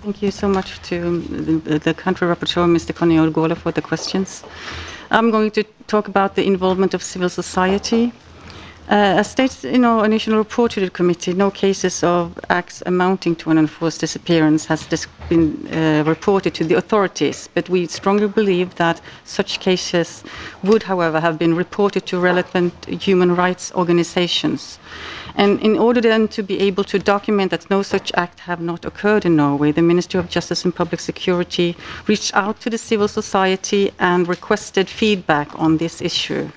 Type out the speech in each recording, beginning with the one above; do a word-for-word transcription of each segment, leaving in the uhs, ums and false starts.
Thank you so much to the, the country rapporteur, Mister Koniol-Gola, for the questions. I'm going to talk about the involvement of civil society. Uh, as stated in our initial report to the committee, no cases of acts amounting to an enforced disappearance has dis been uh, reported to the authorities, but we strongly believe that such cases would, however, have been reported to relevant human rights organizations. And in order then to be able to document that no such act have not occurred in Norway, the Ministry of Justice and Public Security reached out to the civil society and requested feedback on this issue.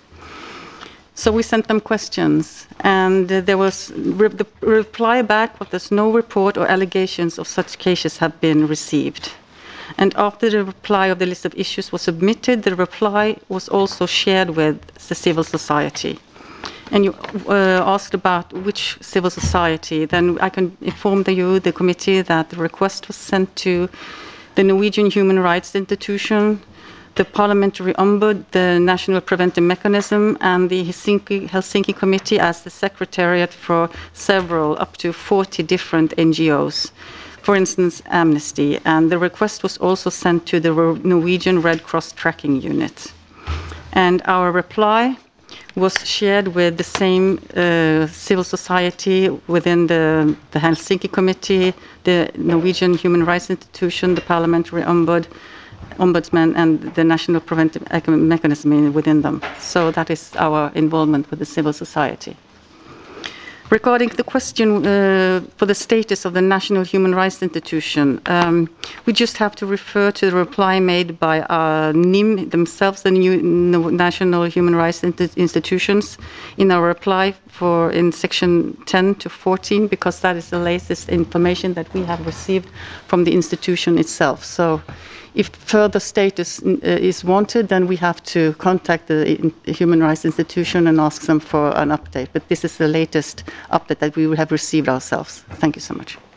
So we sent them questions, and uh, there was re the reply back that there's no report or allegations of such cases have been received. And after the reply of the list of issues was submitted, the reply was also shared with the civil society. And you uh, asked about which civil society. Then I can inform the, you, the committee, that the request was sent to the Norwegian Human Rights Institution, the Parliamentary Ombud, the National Preventive Mechanism, and the Helsinki, Helsinki Committee as the secretariat for several, up to forty different N G Os. For instance, Amnesty. And the request was also sent to the Norwegian Red Cross Tracking Unit. And our reply was shared with the same uh, civil society within the, the Helsinki Committee, the Norwegian Human Rights Institution, the Parliamentary Ombud, Ombudsman, and the National Preventive Mechanism within them. So that is our involvement with the civil society. Regarding the question uh, for the status of the National Human Rights Institution, um, we just have to refer to the reply made by uh, N I M themselves, the new National Human Rights Institutions, in our reply for in section ten to fourteen, because that is the latest information that we have received from the institution itself. So if further status uh, is wanted, then we have to contact the Human Rights Institution and ask them for an update. But this is the latest update that we have received ourselves. Thank you so much.